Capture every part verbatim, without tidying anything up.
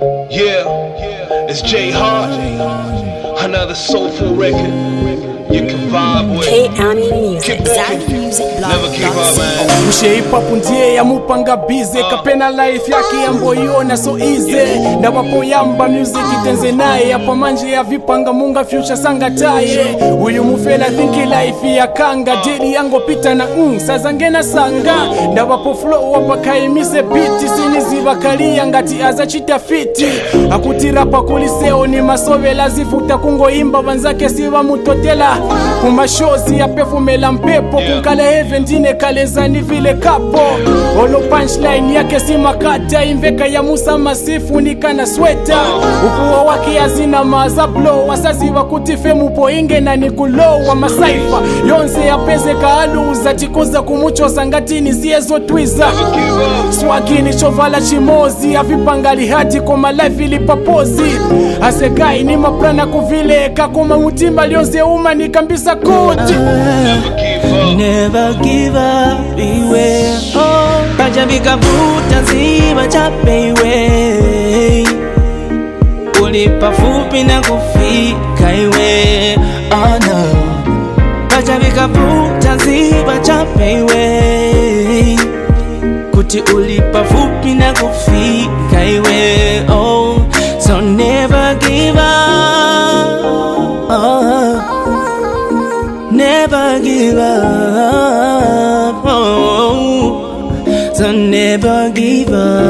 Yeah, it's J Hart, another soulful record you can vibe with. K-Ami Music, Zach Music Blog. Never give up, man. Mushe hip hop ndiye ya mupanga bize kapena life yake yamboyona so easy na wapo yamba music itenze naye hapa manje ya vipanga munga future sanga taye uyu mufela think life ya kanga deli yango pita na mm sazangena sanga na wapo flow hapa kaimise beat siniziba kali ngati azachita fiti akutira pa kuliseo ni masobe lazifuta kungo imba banzake siwa mutotela kuma shows ya perfumela mpepo kunkale heaven dine kalezani vile kapo olo punchline yake si makata imveka ya Musa Masifu nikana sweta ukuwa wake azina maza blow wasaziwa kutife mupo inge na nikulow wa masaifa yonse ya peze kaaluza tikuza kumucho sangatini siezo twiza swagini chovala chimozi avipangali hati koma life ilipapozi asegai ni maprana kuvileka koma mutimba lionze uma nikambisa kuti Never give up, beware. Oh, kaja vikavuta ziba chape iwe ulipa fupi na kufika iwe. Oh no, kaja vikavuta ziba chape iwe kuti ulipa fupi na kufika iwe. Oh, so never give up. Oh, never give up, oh, so never give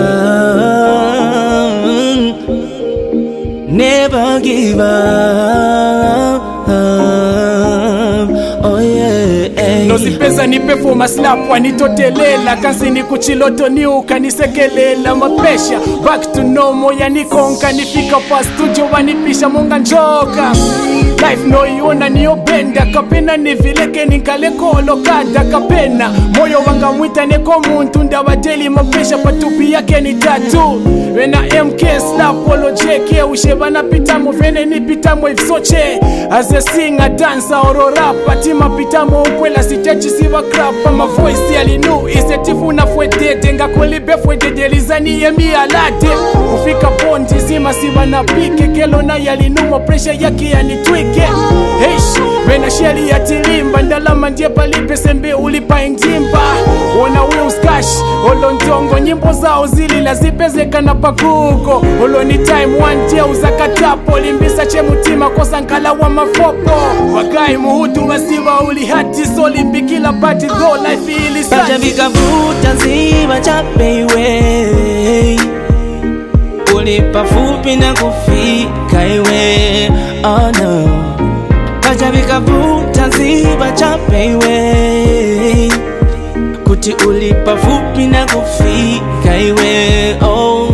up, never give up, oh yeah. Nozipeza ni performa slap wanitotelela kansi ni kuchiloto ni ukanisekelela mapesha back to normal yanikonka nifika pa studio wanipisha munga njoka life no iona niyo benda kapena nivileke nikalekolo kada kapena moyo wanga mwita neko muntu ndawateli mapesha patupi yake ni tatu wena M K slap polo jeke ushebana pitamo vene ni pitamo ifsoche as a singer dancer or rapper tima pitamo ukwela sitechi siwa crap ama voice yalinu isetifu na fwetete nga kolibe fwetete lizani yemi alate ufika bondi zima siwa na pike kelo na yalinu mo pressure yaki yanitwike heish wena sheli ya tilimba ndalama ndiye palipe sembe ulipa njimba wona wheels cash olontongo nyimbo zao zili lazipezeka na pakuko oloni time one day uzakatapo limbisa chemutima kosa nkala wa mafopo wakai muhutu wasiwa ulihati soli mbikila party though life ili sati kaja vikavuta ziba chape iwe ulipa fupi na kufika iwe. Oh no, kaja vikavuta ziba chape iwe kuti ulipa fupi na kufika iwe. Oh,